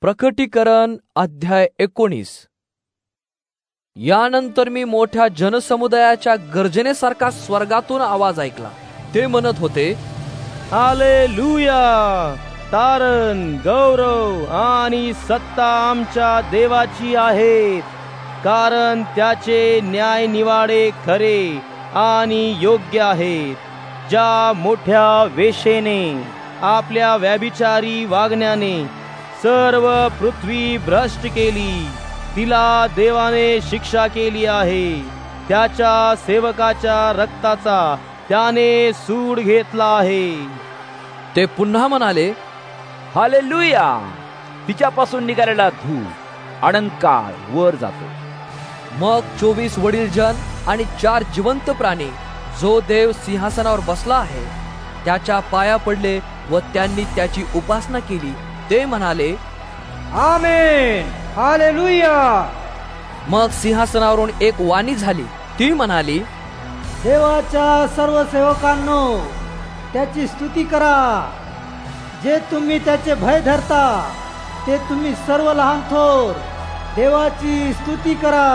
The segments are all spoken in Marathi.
प्रकटीकरण अध्याय 19. यानंतर मी मोठ्या जनसमुदायाच्या गर्जनेसारखा स्वर्गातून आवाज ऐकला. ते म्हणत होते, हालेलुया! तारण, गौरव आणि सत्ता आमच्या देवाची आहेत, कारण त्याचे न्याय निवाडे खरे आणि योग्य आहेत. ज्या मोठ्या वेश्येने आपल्या व्यभिचारी वागण्याने सर्व पृथ्वी भ्रष्ट केली, तिला देवाने शिक्षा केली आहे. त्याच्या सेवकाच्या रक्ताचा त्याने सूड घेतला आहे. ते पुन्हा म्हणाले, हालेलुया! तिच्यापासून निघालेला धूर अनंतकाळ वर जातो. मग 24 वडीलजन आणि 4 जिवंत प्राणी, जो देव सिंहासनावर बसला आहे, त्याच्या पाया पडले व त्यांनी त्याची उपासना केली. ते म्हणाले, आमेन, हालेलुया! मग सिंहासनावरून एक वाणी झाली. ती म्हणाली, देवाच्या सर्व सेवकांनो, त्याची स्तुती करा. जे तुम्ही त्याचे भय धरता, ते तुम्ही सर्व लहान थोर, देवाची स्तुती करा.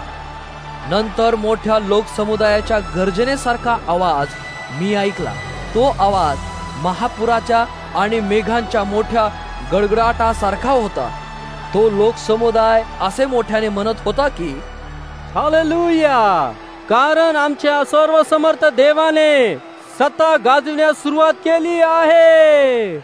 नंतर मोठ्या लोकसमुदायाच्या गर्जनेसारखा आवाज मी ऐकला. तो आवाज महापुराच्या आणि मेघांच्या मोठ्या गडगडाटासारखा होता. तो लोकसमुदाय असे मोठ्याने म्हणत होता की, हालेलुया! कारण आमच्या सर्व समर्थ देवाने सत्ता गाजविण्यास सुरुवात केली आहे.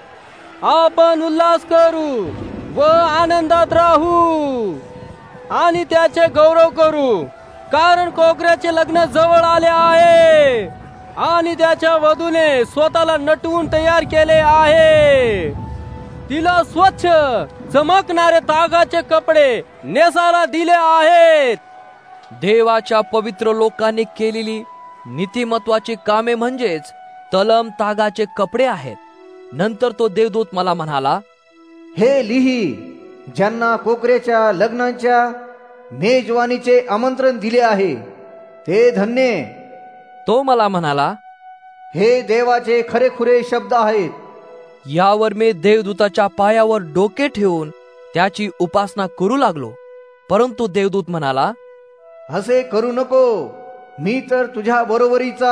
आपण उल्हास करू व आनंदात राहू आणि त्याचे गौरव करू, कारण कोकऱ्याचे लग्न जवळ आले आहे आणि त्याच्या वधूने स्वतःला नटवून तयार केले आहे. तिला स्वच्छ चमकणारे तागाचे कपडे नेसायला दिले आहेत. देवाच्या पवित्र लोकांनी केलेली नीतिमत्वाची कामे म्हणजेच तलम तागाचे कपडे आहेत. नंतर तो देवदूत मला म्हणाला, हे लिही, ज्यांना कोकरेच्या लग्नाच्या मेजवानीचे आमंत्रण दिले आहे, ते धन्य. तो मला म्हणाला, हे देवाचे खरेखुरे शब्द आहेत. यावर मी देवदूताच्या पायावर डोके ठेवून त्याची उपासना करू लागलो. परंतु देवदूत म्हणाला, असे करू नको. मी तर तुझ्या बरोबरीचा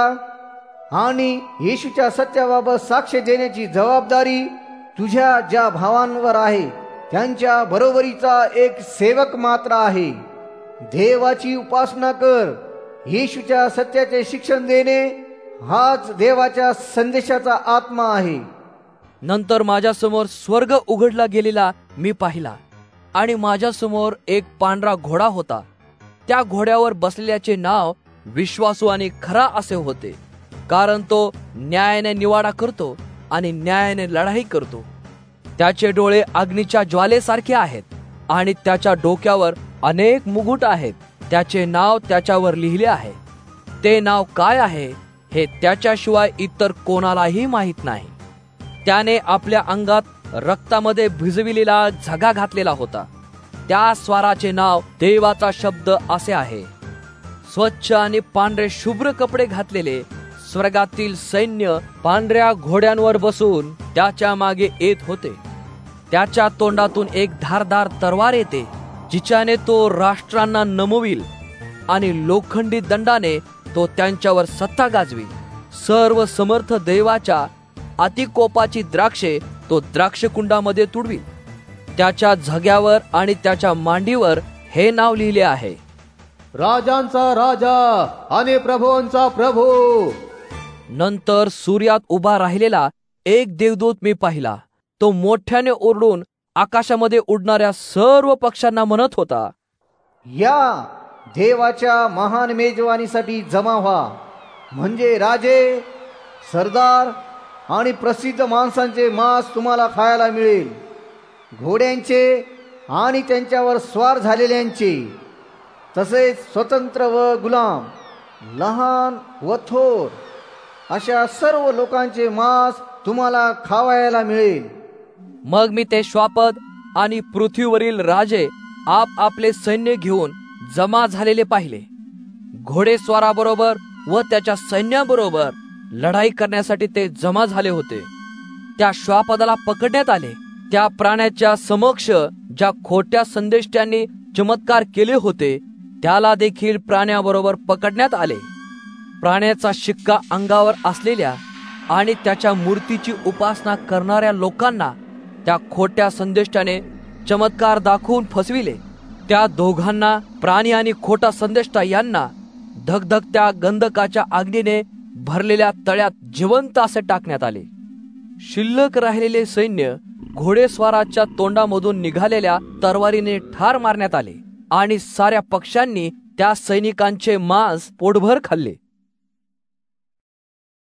आणि येशूच्या सत्याबाबत साक्ष देण्याची जबाबदारी तुझ्या ज्या भावांवर आहे, त्यांच्या बरोबरीचा एक सेवक मात्र आहे. देवाची उपासना कर. येशूच्या सत्याचे शिक्षण देणे हाच देवाच्या संदेशाचा आत्मा आहे. नंतर माझ्यासमोर स्वर्ग उघडला गेलेला मी पाहिला, आणि माझ्यासमोर एक पांढरा घोडा होता. त्या घोड्यावर बसलेल्याचे नाव विश्वासू आणि खरा असे होते, कारण तो न्यायाने निवाडा करतो आणि न्यायाने लढाई करतो. त्याचे डोळे अग्नीच्या ज्वालेसारखे आहेत आणि त्याच्या डोक्यावर अनेक मुकुट आहेत. त्याचे नाव त्याच्यावर लिहिले आहे. ते नाव काय आहे हे त्याच्याशिवाय इतर कोणालाही माहीत नाही. त्याने आपल्या अंगात रक्तामध्ये भिजविलेला झगा घातलेला होता. त्या स्वाराचे नाव देवाचा शब्द असे आहे. स्वच्छ आणि पांढरे शुभ्र कपडे घातलेले स्वर्गातील सैन्य पांढऱ्या घोड्यांवर बसून त्याच्या मागे येत होते. त्याच्या तोंडातून एक धारदार तलवार येते, जिच्याने तो राष्ट्रांना नमविल आणि लोखंडी दंडाने तो त्यांच्यावर सत्ता गाजवी. सर्व समर्थ देवाच्या अतिकोपाची द्राक्षे तो द्राक्षकुंडामध्ये तुडवी. त्याच्या झग्यावर आणि त्याच्या मांडीवर हे नाव लिहिले आहे, राजांचा राजा आणि प्रभूंचा प्रभू. नंतर सूर्यात उभा राहिलेला एक देवदूत मी पाहिला. तो मोठ्याने ओरडून आकाशामध्ये उडणाऱ्या सर्व पक्ष्यांना म्हणत होता, या देवाच्या महान मेजवानीसाठी जमा व्हा. म्हणजे राजे, सरदार आणि प्रसिद्ध माणसांचे मांस तुम्हाला खायला मिळेल. घोड्यांचे आणि त्यांच्यावर स्वार झालेल्यांचे, तसेच स्वतंत्र व गुलाम, लहान व थोर, अशा सर्व लोकांचे मांस तुम्हाला खावायला मिळेल. मग मी ते श्वापद आणि पृथ्वीवरील राजे आपले सैन्य घेऊन जमा झालेले पाहिले. घोडेस्वाराबरोबर व त्याच्या सैन्याबरोबर लढाई करण्यासाठी ते जमा झाले होते. त्या श्वापदाला पकडण्यात आले. त्या प्राण्याच्या समक्ष ज्या खोट्या संदेष्ट्यांनी चमत्कार केले होते त्याला देखील प्राण्याबरोबर पकडण्यात आले. प्राण्याचा शिक्का अंगावर असलेल्या आणि त्याच्या मूर्तीची उपासना करणाऱ्या लोकांना त्या खोट्या संदेष्टाने चमत्कार दाखवून फसविले. त्या दोघांना, प्राणी आणि खोटा संदेष्टा यांना, धगधगत्या गंधकाच्या आगीने भरलेल्या तळ्यात जिवंत असे टाकण्यात आले. शिल्लक राहिलेले सैन्य घोडेस्वाराच्या तोंडामधून निघालेल्या तरवारीने ठार मारण्यात आले आणि साऱ्या पक्षांनी त्या सैनिकांचे मांस पोटभर खाल्ले.